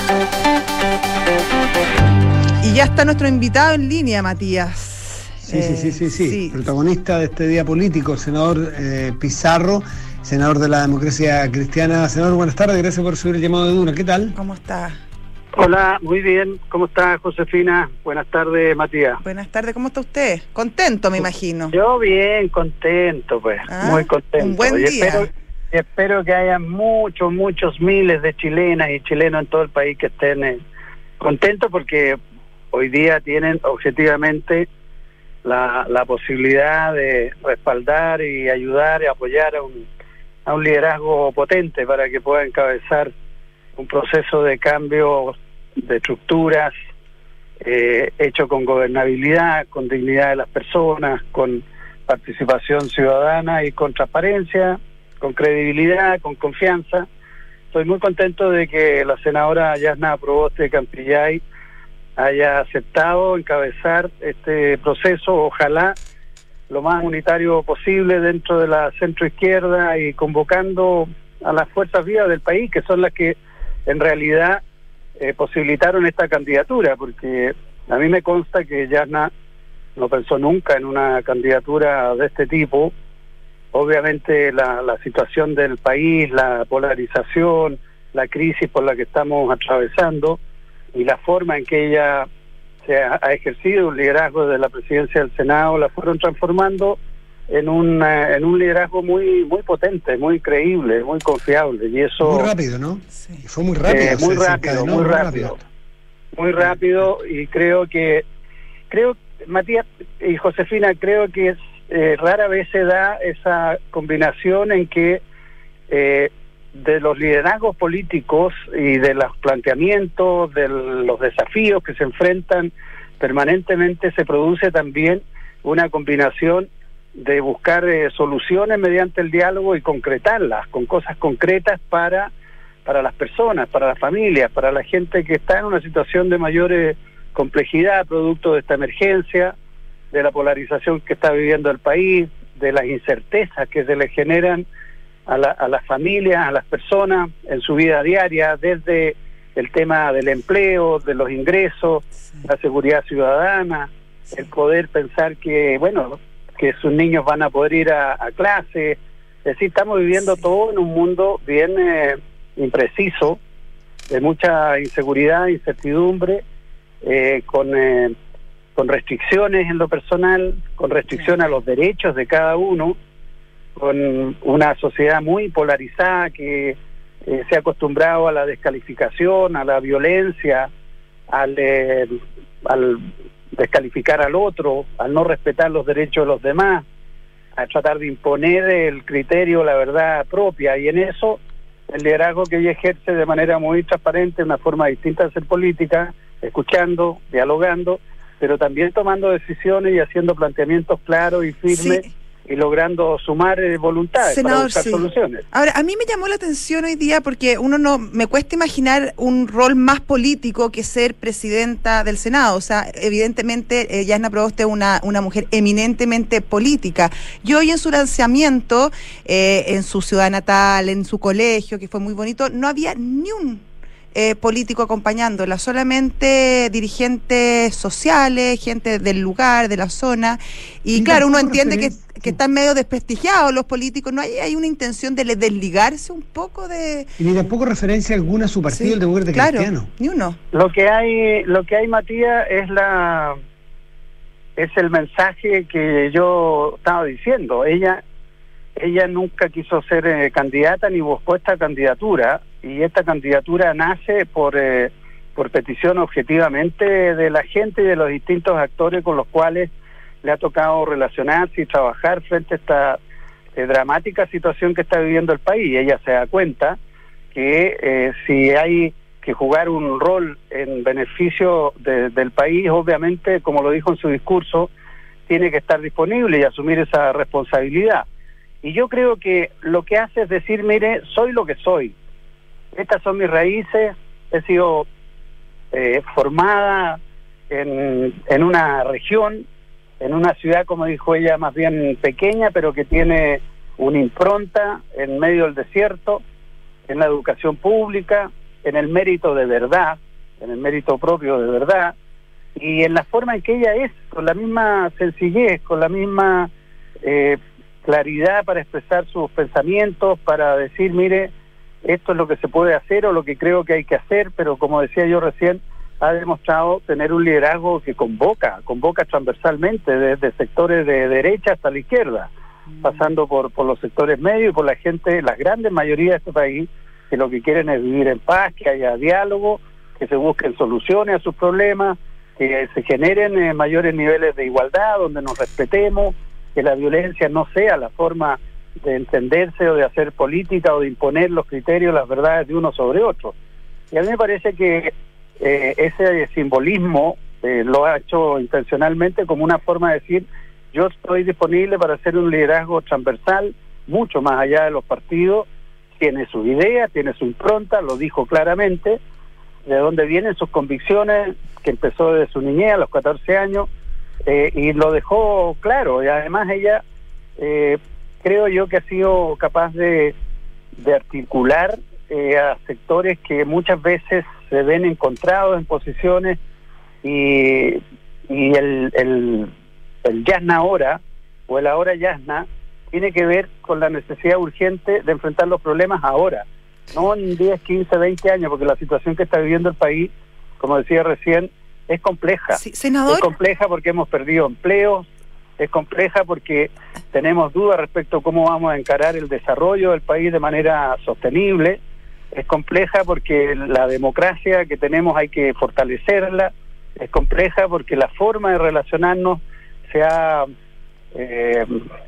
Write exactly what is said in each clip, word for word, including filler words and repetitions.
Y ya está nuestro invitado en línea, Matías. Sí, eh, sí, sí, sí, sí, sí. Protagonista de este día político, el senador eh, Pizarro, senador de la Democracia Cristiana. Senador, buenas tardes, gracias por subir el llamado de Duna. ¿Qué tal? ¿Cómo está? Hola, muy bien. ¿Cómo está, Josefina? Buenas tardes, Matías. Buenas tardes, ¿cómo está usted? Contento, me imagino. Yo bien, contento, pues, ¿Ah? Muy contento. Un buen y día. Espero, espero que haya muchos, muchos miles de chilenas y chilenos en todo el país que estén eh, contentos porque hoy día tienen objetivamente la, la posibilidad de respaldar y ayudar y apoyar a un, a un liderazgo potente para que pueda encabezar un proceso de cambio de estructuras eh, hecho con gobernabilidad, con dignidad de las personas, con participación ciudadana y con transparencia, con credibilidad, con confianza. Estoy muy contento de que la senadora Yasna Proboste de Campillay haya aceptado encabezar este proceso, ojalá lo más unitario posible dentro de la centroizquierda y convocando a las fuerzas vivas del país, que son las que en realidad eh, posibilitaron esta candidatura, porque a mí me consta que Yasna no pensó nunca en una candidatura de este tipo. Obviamente la, la situación del país, la polarización, la crisis por la que estamos atravesando y la forma en que ella se ha, ha ejercido un liderazgo de la presidencia del Senado la fueron transformando en un en un liderazgo muy muy potente, muy creíble, muy confiable, y eso muy rápido, ¿no? Sí. Fue muy rápido, eh, muy, se rápido muy, muy rápido, rápido, muy rápido, y creo que creo Matías y Josefina, creo que es, eh, rara vez se da esa combinación en que eh, de los liderazgos políticos y de los planteamientos, de los desafíos que se enfrentan permanentemente, se produce también una combinación de buscar eh, soluciones mediante el diálogo y concretarlas con cosas concretas para para las personas, para las familias, para la gente que está en una situación de mayor eh, complejidad producto de esta emergencia, de la polarización que está viviendo el país, de las incertezas que se le generan a, la, a las familias, a las personas en su vida diaria, desde el tema del empleo, de los ingresos, la seguridad ciudadana, el poder pensar que, bueno, que sus niños van a poder ir a, a clase. Es decir, estamos viviendo sí. todo en un mundo bien eh, impreciso, de mucha inseguridad, incertidumbre, eh, con, eh, con restricciones en lo personal, con restricción a los derechos de cada uno, con una sociedad muy polarizada que eh, se ha acostumbrado a la descalificación, a la violencia, al, eh, al descalificar al otro, al no respetar los derechos de los demás, a tratar de imponer el criterio, la verdad propia, y en eso el liderazgo que ella ejerce de manera muy transparente, una forma distinta de hacer política, escuchando, dialogando, pero también tomando decisiones y haciendo planteamientos claros y firmes. Sí. Y logrando sumar eh, voluntades, senador, para buscar sí. soluciones. Ahora, a mí me llamó la atención hoy día porque uno no, me cuesta imaginar un rol más político que ser presidenta del Senado. O sea, evidentemente, eh, Yasna Proboste es una, una mujer eminentemente política. Yo hoy en su lanzamiento, eh, en su ciudad natal, en su colegio, que fue muy bonito, no había ni un Eh, político acompañándola, solamente dirigentes sociales, gente del lugar, de la zona, y, y claro, uno entiende que, que están medio desprestigiados los políticos, no hay, hay una intención de desligarse un poco de... Y ni tampoco referencia alguna a su partido, sí, el Demócrata claro, Cristiano. Ni uno. Lo que hay, lo que hay, Matías, es la es el mensaje que yo estaba diciendo. Ella ella nunca quiso ser eh, candidata ni buscó esta candidatura, y esta candidatura nace por eh, por petición objetivamente de la gente y de los distintos actores con los cuales le ha tocado relacionarse y trabajar frente a esta eh, dramática situación que está viviendo el país. Ella se da cuenta que eh, si hay que jugar un rol en beneficio de, del país, obviamente, como lo dijo en su discurso, tiene que estar disponible y asumir esa responsabilidad. Y yo creo que lo que hace es decir, mire, soy lo que soy. Estas son mis raíces, he sido eh, formada en, en una región, en una ciudad, como dijo ella, más bien pequeña, pero que tiene una impronta en medio del desierto, en la educación pública, en el mérito de verdad, en el mérito propio de verdad, y en la forma en que ella es, con la misma sencillez, con la misma eh, claridad para expresar sus pensamientos, para decir, mire, esto es lo que se puede hacer o lo que creo que hay que hacer, pero como decía yo recién, ha demostrado tener un liderazgo que convoca, convoca transversalmente, desde sectores de derecha hasta la izquierda, mm. pasando por, por los sectores medios y por la gente, la grandes mayoría de este país, que lo que quieren es vivir en paz, que haya diálogo, que se busquen soluciones a sus problemas, que se generen eh, mayores niveles de igualdad, donde nos respetemos, que la violencia no sea la forma de entenderse o de hacer política o de imponer los criterios, las verdades de uno sobre otro. Y a mí me parece que eh, ese simbolismo eh, lo ha hecho intencionalmente como una forma de decir, yo estoy disponible para hacer un liderazgo transversal, mucho más allá de los partidos, tiene su idea, tiene su impronta, lo dijo claramente, de dónde vienen sus convicciones, que empezó desde su niñez a los catorce años, eh, y lo dejó claro, y además ella eh, creo yo que ha sido capaz de, de articular eh, a sectores que muchas veces se ven encontrados en posiciones, y, y el, el, el Yasna ahora, o el ahora Yasna, tiene que ver con la necesidad urgente de enfrentar los problemas ahora, no en diez, quince, veinte años, porque la situación que está viviendo el país, como decía recién, es compleja. Sí, senador. Es compleja porque hemos perdido empleos, es compleja porque tenemos dudas respecto a cómo vamos a encarar el desarrollo del país de manera sostenible, es compleja porque la democracia que tenemos hay que fortalecerla, es compleja porque la forma de relacionarnos se ha... Eh,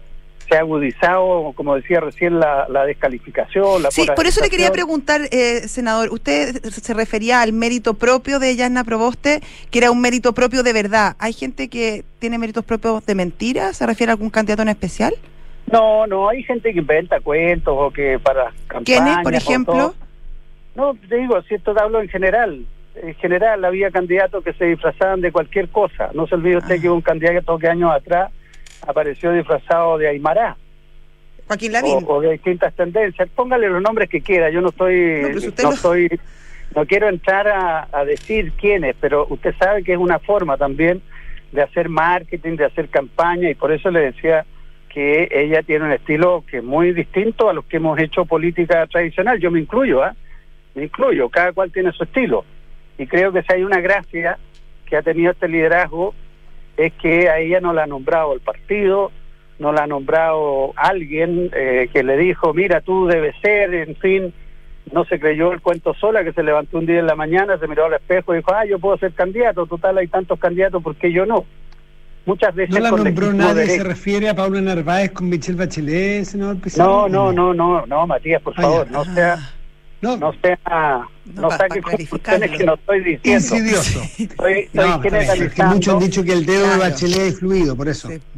se ha agudizado, como decía recién, la, la descalificación, la Sí, por eso le quería preguntar, eh, senador, usted se refería al mérito propio de Yasna Proboste, que era un mérito propio de verdad. ¿Hay gente que tiene méritos propios de mentira? ¿Se refiere a algún candidato en especial? No, no, hay gente que inventa cuentos o que para campañas... ¿Quiénes, por ejemplo? No, te digo, si esto te hablo en general. En general había candidatos que se disfrazaban de cualquier cosa. No se olvide usted ah. que hubo un candidato que años atrás apareció disfrazado de Aymará. Joaquín Lavín. O, o de distintas tendencias. Póngale los nombres que quiera. Yo no estoy, no, no lo... estoy, no quiero entrar a, a decir quiénes, pero usted sabe que es una forma también de hacer marketing, de hacer campaña, y por eso le decía que ella tiene un estilo que es muy distinto a los que hemos hecho política tradicional. Yo me incluyo, ¿ah? ¿eh? Me incluyo. Cada cual tiene su estilo. Y creo que si hay una gracia que ha tenido este liderazgo, es que a ella no la ha nombrado el partido, no la ha nombrado alguien eh, que le dijo, mira, tú debes ser, en fin, no se creyó el cuento sola, que se levantó un día en la mañana, se miró al espejo y dijo, ah, yo puedo ser candidato, total hay tantos candidatos, ¿por qué yo no? Muchas veces... ¿No la nombró nadie? Derecho. ¿Se refiere a Paula Narváez con Michelle Bachelet, senador Pizarro? No, no, no, no, no, Matías, por ah, favor, ya. no sea... No, no sea, no, no saque conclusiones que no estoy diciendo. Insidioso. Estoy, estoy no, generalizando. Es que muchos han dicho que el dedo claro. de Bachelet es fluido, por eso. Sí.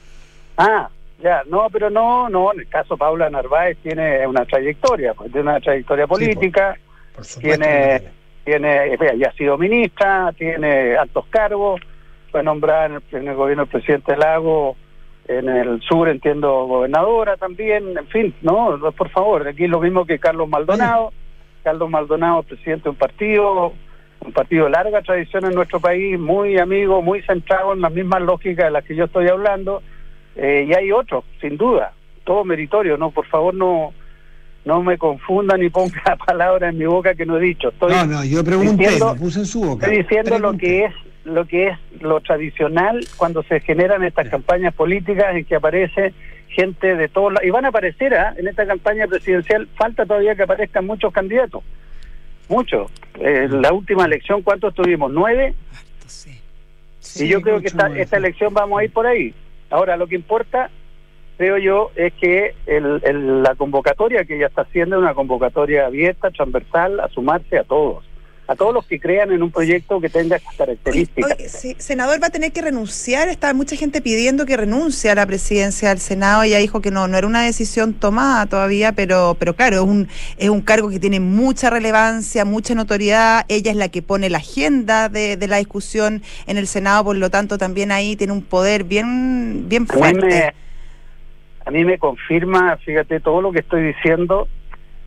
Ah, ya, no, pero no, no, en el caso Paula Narváez tiene una trayectoria, pues, tiene una trayectoria política, sí, por, por tiene, tiene, ya ha sido ministra, tiene altos cargos, fue nombrada en el, en el gobierno del presidente Lago, en el sur entiendo gobernadora también, en fin, no, por favor, aquí es lo mismo que Carlos Maldonado, Carlos Maldonado, presidente de un partido, un partido de larga tradición en nuestro país, muy amigo, muy centrado en las mismas lógicas de las que yo estoy hablando, eh, y hay otros, sin duda, todo meritorio, no, por favor no no me confunda ni ponga palabras en mi boca que no he dicho. Estoy no, no, yo pregunté, diciendo, lo puse en su boca. Estoy diciendo pregunté. lo que es lo que es lo tradicional cuando se generan estas sí. campañas políticas en que aparece gente de todos lados, y van a aparecer ¿eh? en esta campaña presidencial, falta todavía que aparezcan muchos candidatos, muchos. Eh, la última elección, ¿cuántos tuvimos? ¿Nueve? Sí. Sí, y yo creo que esta, esta elección vamos a ir por ahí. Ahora, lo que importa, creo yo, es que el, el, la convocatoria que ella está haciendo es una convocatoria abierta, transversal, a sumarse a todos. A todos los que crean en un proyecto que tenga estas características. Oye, oye, sí, senador, va a tener que renunciar. Está mucha gente pidiendo que renuncie a la presidencia del Senado. Ella dijo que no no era una decisión tomada todavía, pero pero claro, es un es un cargo que tiene mucha relevancia, mucha notoriedad. Ella es la que pone la agenda de, de la discusión en el Senado, por lo tanto también ahí tiene un poder bien bien fuerte. A mí me, a mí me confirma, fíjate, todo lo que estoy diciendo,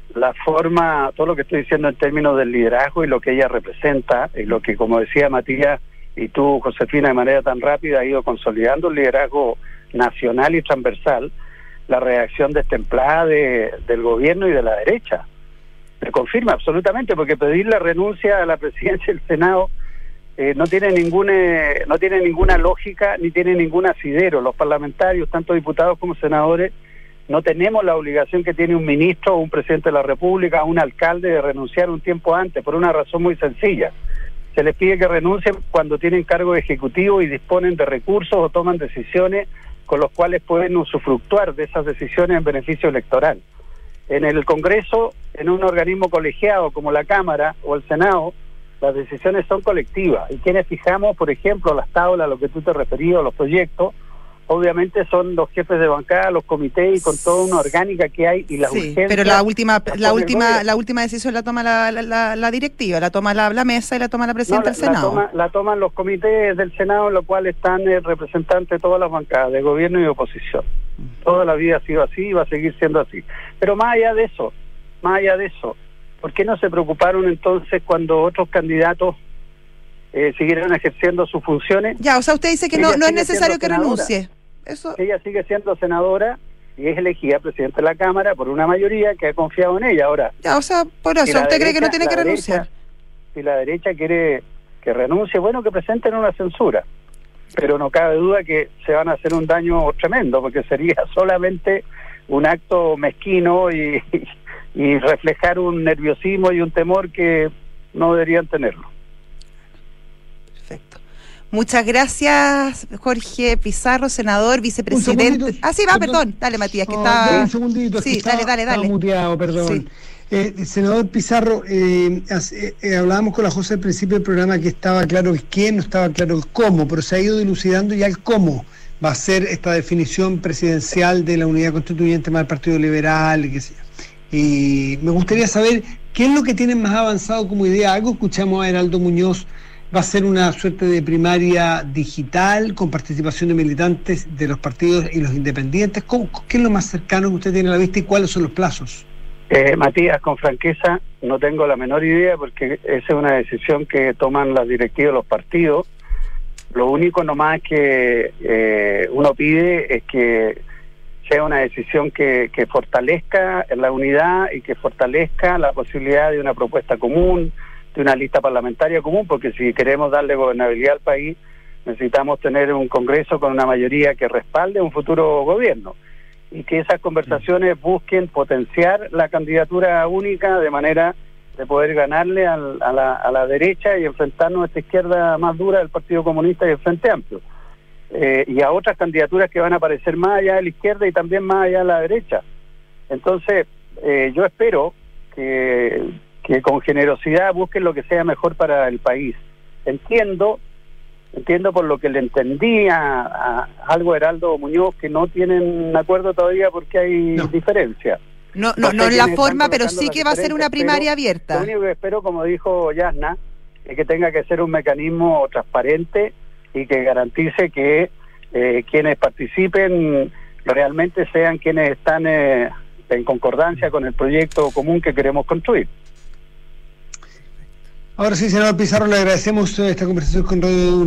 la forma, todo lo que estoy diciendo en términos del liderazgo y lo que ella representa, y lo que, como decía Matías y tú, Josefina, de manera tan rápida ha ido consolidando el liderazgo nacional y transversal, la reacción destemplada de, del gobierno y de la derecha. Me confirma absolutamente, porque pedir la renuncia a la presidencia del Senado eh, no tiene ninguna, no tiene ninguna lógica ni tiene ningún asidero. Los parlamentarios, tanto diputados como senadores, no tenemos la obligación que tiene un ministro o un presidente de la República, un alcalde, de renunciar un tiempo antes, por una razón muy sencilla. Se les pide que renuncien cuando tienen cargo ejecutivo y disponen de recursos o toman decisiones con los cuales pueden usufructuar de esas decisiones en beneficio electoral. En el Congreso, en un organismo colegiado como la Cámara o el Senado, las decisiones son colectivas. Y quienes fijamos, por ejemplo, las tablas, a lo que tú te referías, los proyectos, obviamente son los jefes de bancada, los comités y con toda una orgánica que hay y las sí, urgencias. Pero la última, la última, la última decisión la toma la, la, la, la directiva, la toma la, la mesa y la toma la presidenta no, la, del Senado. La, toma, la toman los comités del Senado, en los cuales están eh, representantes de todas las bancadas, de gobierno y de oposición. Toda la vida ha sido así y va a seguir siendo así. Pero más allá de eso, más allá de eso, ¿por qué no se preocuparon entonces cuando otros candidatos eh, siguieron ejerciendo sus funciones? Ya, o sea, usted dice que no, no es necesario que renuncie. Eso. Ella sigue siendo senadora y es elegida presidenta de la Cámara por una mayoría que ha confiado en ella. Ahora, ya, o sea, por eso, si ¿usted derecha, cree que no tiene que derecha, renunciar? Si la derecha quiere que renuncie, bueno, que presenten una censura. Pero no cabe duda que se van a hacer un daño tremendo, porque sería solamente un acto mezquino y, y reflejar un nerviosismo y un temor que no deberían tenerlo. Perfecto. Muchas gracias, Jorge Pizarro, senador, vicepresidente. Ah, sí, va, perdón. perdón. Dale, Matías, que no, está... Un segundito, sí, que estaba, dale, dale, dale. Estaba muteado, perdón. Sí. Eh, senador Pizarro, eh, eh, hablábamos con la José al principio del programa que estaba claro el qué, no estaba claro el cómo, pero se ha ido dilucidando ya el cómo va a ser esta definición presidencial de la unidad constituyente más el Partido Liberal y qué sé yo. Y me gustaría saber qué es lo que tienen más avanzado como idea. Algo escuchamos a Heraldo Muñoz, va a ser una suerte de primaria digital con participación de militantes de los partidos y los independientes. ¿Cómo, ¿Qué es lo más cercano que usted tiene a la vista y cuáles son los plazos? Eh, Matías, con franqueza, no tengo la menor idea porque esa es una decisión que toman las directivas de los partidos. Lo único nomás que eh, uno pide es que sea una decisión que, que fortalezca la unidad y que fortalezca la posibilidad de una propuesta común, de una lista parlamentaria común, porque si queremos darle gobernabilidad al país, necesitamos tener un Congreso con una mayoría que respalde un futuro gobierno. Y que esas conversaciones busquen potenciar la candidatura única de manera de poder ganarle al, a, la, a la derecha y enfrentarnos a esta izquierda más dura del Partido Comunista y el Frente Amplio. Eh, y a otras candidaturas que van a aparecer más allá de la izquierda y también más allá de la derecha. Entonces, eh, yo espero que, que con generosidad busquen lo que sea mejor para el país. Entiendo... Entiendo por lo que le entendí a, a algo Heraldo Muñoz que no tienen acuerdo todavía porque hay no. diferencia. No, no, no, no en la forma, pero sí que va a ser una primaria abierta. Lo único que espero, como dijo Yasna, es que tenga que ser un mecanismo transparente y que garantice que eh, quienes participen realmente sean quienes están eh, en concordancia con el proyecto común que queremos construir. Ahora sí, senador Pizarro, le agradecemos esta conversación con Radio